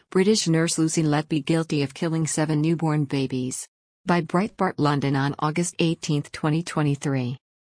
British nurse Lucy Letby guilty of killing 7 newborn babies. By Breitbart London on August 18, 2023.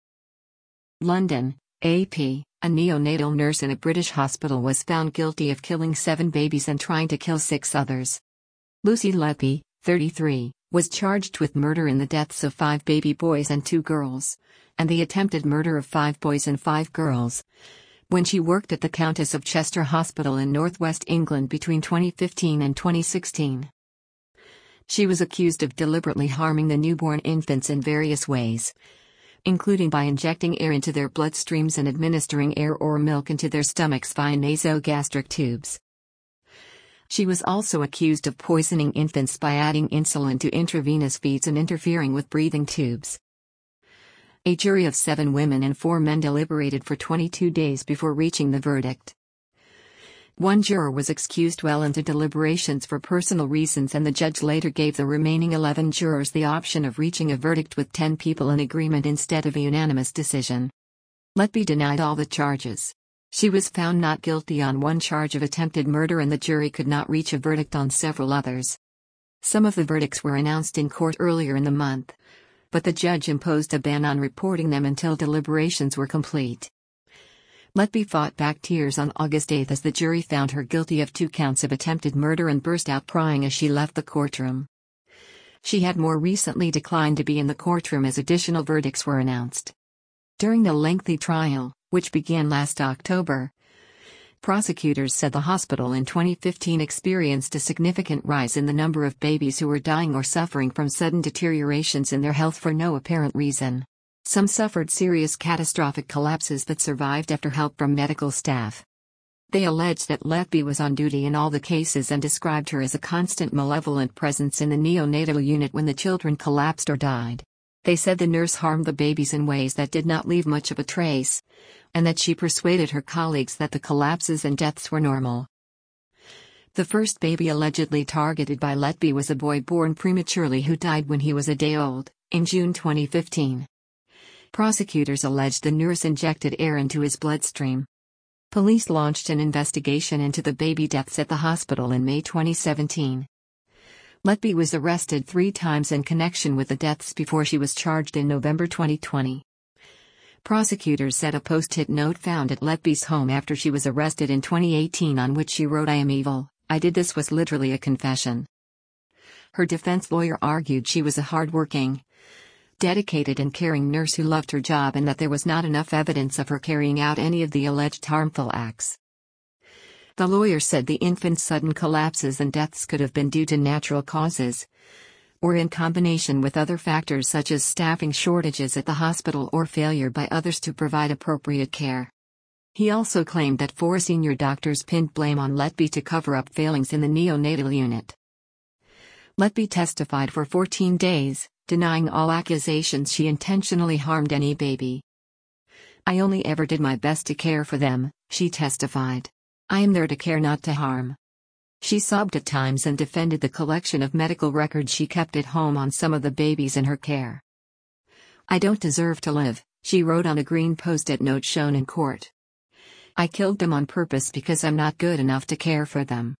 London, AP, a neonatal nurse in a British hospital was found guilty of killing 7 babies and trying to kill 6 others. Lucy Letby, 33, was charged with murder in the deaths of 5 baby boys and 2 girls, and the attempted murder of 5 boys and 5 girls, when she worked at the Countess of Chester Hospital in northwest England between 2015 and 2016. She was accused of deliberately harming the newborn infants in various ways, including by injecting air into their bloodstreams and administering air or milk into their stomachs via nasogastric tubes. She was also accused of poisoning infants by adding insulin to intravenous feeds and interfering with breathing tubes. A jury of 7 women and 4 men deliberated for 22 days before reaching the verdict. One juror was excused well into deliberations for personal reasons, and the judge later gave the remaining 11 jurors the option of reaching a verdict with 10 people in agreement instead of a unanimous decision. Letby denied all the charges. She was found not guilty on one charge of attempted murder, and the jury could not reach a verdict on several others. Some of the verdicts were announced in court earlier in the month, but the judge imposed a ban on reporting them until deliberations were complete. Letby fought back tears on August 8 as the jury found her guilty of 2 counts of attempted murder and burst out crying as she left the courtroom. She had more recently declined to be in the courtroom as additional verdicts were announced. During the lengthy trial, which began last October, prosecutors said the hospital in 2015 experienced a significant rise in the number of babies who were dying or suffering from sudden deteriorations in their health for no apparent reason. Some suffered serious catastrophic collapses but survived after help from medical staff. They alleged that Letby was on duty in all the cases and described her as a constant malevolent presence in the neonatal unit when the children collapsed or died. They said the nurse harmed the babies in ways that did not leave much of a trace, and that she persuaded her colleagues that the collapses and deaths were normal. The first baby allegedly targeted by Letby was a boy born prematurely who died when he was a day old, in June 2015. Prosecutors alleged the nurse injected air into his bloodstream. Police launched an investigation into the baby deaths at the hospital in May 2017. Letby was arrested 3 times in connection with the deaths before she was charged in November 2020. Prosecutors said a post-it note found at Letby's home after she was arrested in 2018 on which she wrote, "I am evil, I did this," was literally a confession. Her defense lawyer argued she was a hard-working, dedicated and caring nurse who loved her job and that there was not enough evidence of her carrying out any of the alleged harmful acts. The lawyer said the infant's sudden collapses and deaths could have been due to natural causes, or in combination with other factors such as staffing shortages at the hospital or failure by others to provide appropriate care. He also claimed that 4 senior doctors pinned blame on Letby to cover up failings in the neonatal unit. Letby testified for 14 days, denying all accusations she intentionally harmed any baby. "I only ever did my best to care for them," she testified. "I am there to care, not to harm." She sobbed at times and defended the collection of medical records she kept at home on some of the babies in her care. "I don't deserve to live," she wrote on a green post-it note shown in court. "I killed them on purpose because I'm not good enough to care for them.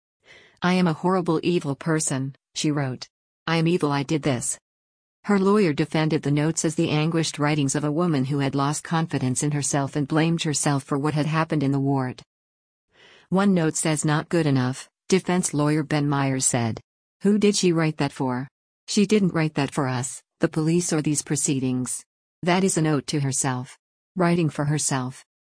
I am a horrible, evil person," she wrote. "I am evil, I did this." Her lawyer defended the notes as the anguished writings of a woman who had lost confidence in herself and blamed herself for what had happened in the ward. One note says, "Not good enough," defense lawyer Ben Myers said. "Who did she write that for? She didn't write that for us, the police, or these proceedings. That is a note to herself. Writing for herself."